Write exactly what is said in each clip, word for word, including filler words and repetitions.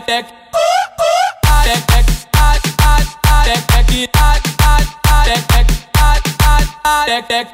tec tec tec tec tec tec tec tec.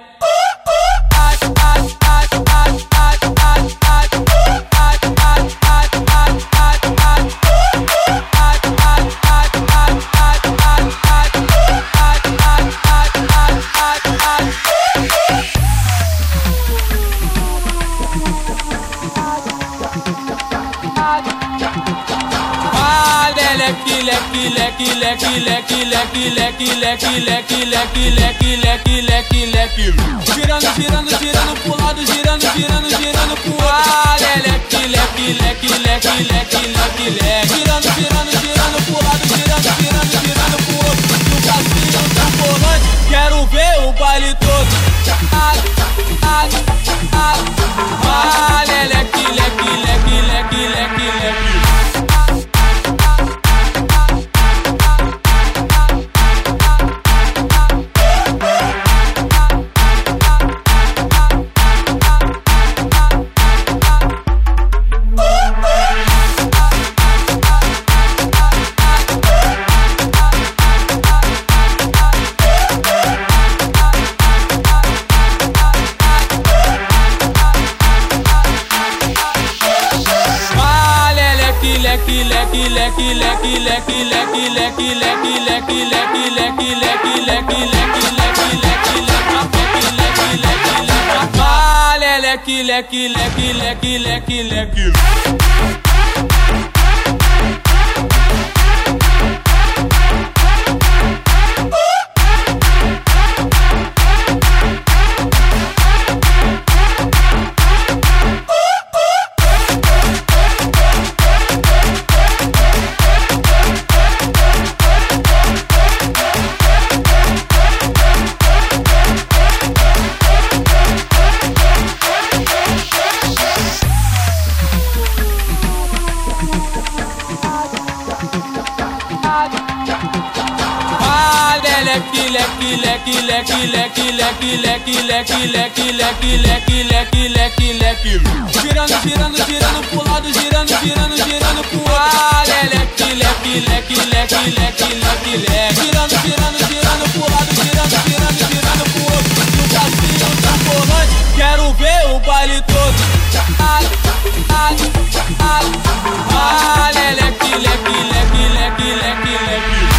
Leque, leque, leque, leque, leque, leque, leque, leque, leque, leque, leque, leque, leque, leque. Girando, girando, girando pro lado, girando, girando, girando pro lado. Leque, leque, leque, leque, leque, leque, leque. Girando, girando, girando pro lado, girando, girando, girando pro outro. No passinho do volante, quero ver o baile todo. Ah, ah, ah, ah, leque, leque, leque, leque, leque, leque. Leque, leque, leque, leque, leque, leque, leque, leque, leque, leque, leque, leque, leque, leque, leque, leque, leque, leque, leque. Leque, leque, leque, leque, leque, leque, leque, leque, leque, leque, leque, leque, leque, leque. Girando, girando, girando pro lado, girando, girando, girando pro outro. Leque, leque, leque, leque, leque, leque, leque. Girando, girando, girando pro lado, girando, girando, girando pro outro. No passinho do volante, quero ver o baile todo. Ah, ah, ah, ah, leque, leque, leque, leque, leque, leque.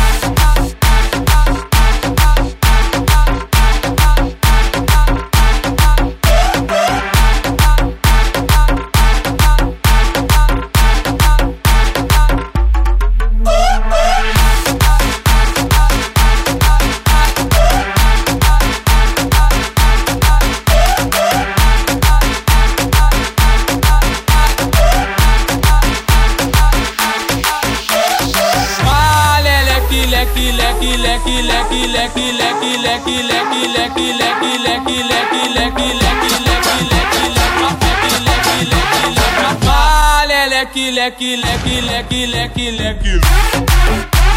Leque, leque, leque, leque, leque, leque, leque, leque, leque, leque, leque, leque, leque, leque, leque, leque, leque, leque, leque, leque.